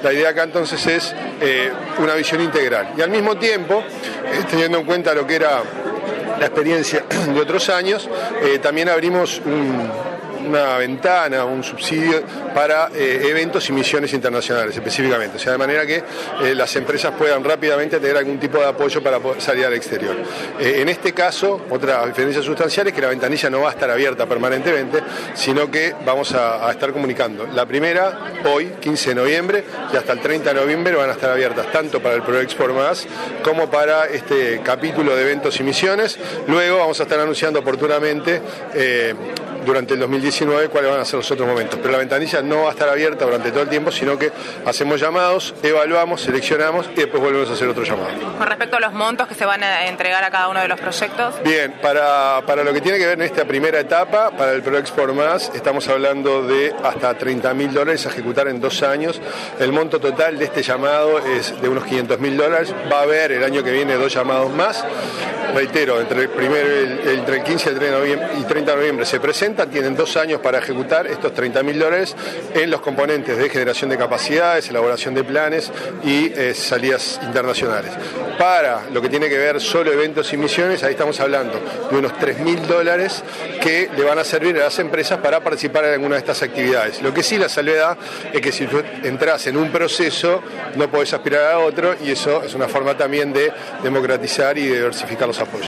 La idea acá entonces es una visión integral. Y al mismo tiempo, teniendo en cuenta lo que era la experiencia de otros años, también abrimos una ventana, un subsidio para eventos y misiones internacionales específicamente, o sea, de manera que las empresas puedan rápidamente tener algún tipo de apoyo para poder salir al exterior. En este caso, otra diferencia sustancial es que la ventanilla no va a estar abierta permanentemente, sino que vamos a estar comunicando. La primera, hoy, 15 de noviembre, y hasta el 30 de noviembre van a estar abiertas tanto para el ProExport Más como para este capítulo de eventos y misiones. Luego vamos a estar anunciando oportunamente durante el 2019 cuáles van a ser los otros momentos, pero la ventanilla no va a estar abierta durante todo el tiempo, sino que hacemos llamados, evaluamos, seleccionamos y después volvemos a hacer otro llamado. Con respecto a los montos que se van a entregar a cada uno de los proyectos. Bien, para lo que tiene que ver en esta primera etapa, para el ProExport Más, estamos hablando de hasta $30.000 a ejecutar en 2 años. El monto total de este llamado es de unos $500.000. Va a haber el año que viene 2 llamados más. Reitero, entre el 15 y 30 de noviembre se presentan, tienen 2 años para ejecutar estos $30.000 en los componentes de generación de capacidades, elaboración de planes y salidas internacionales. Para lo que tiene que ver solo eventos y misiones, ahí estamos hablando de unos $3.000 que le van a servir a las empresas para participar en alguna de estas actividades. Lo que sí, la salvedad es que si tú entras en un proceso no podés aspirar a otro, y eso es una forma también de democratizar y diversificar los apoyos.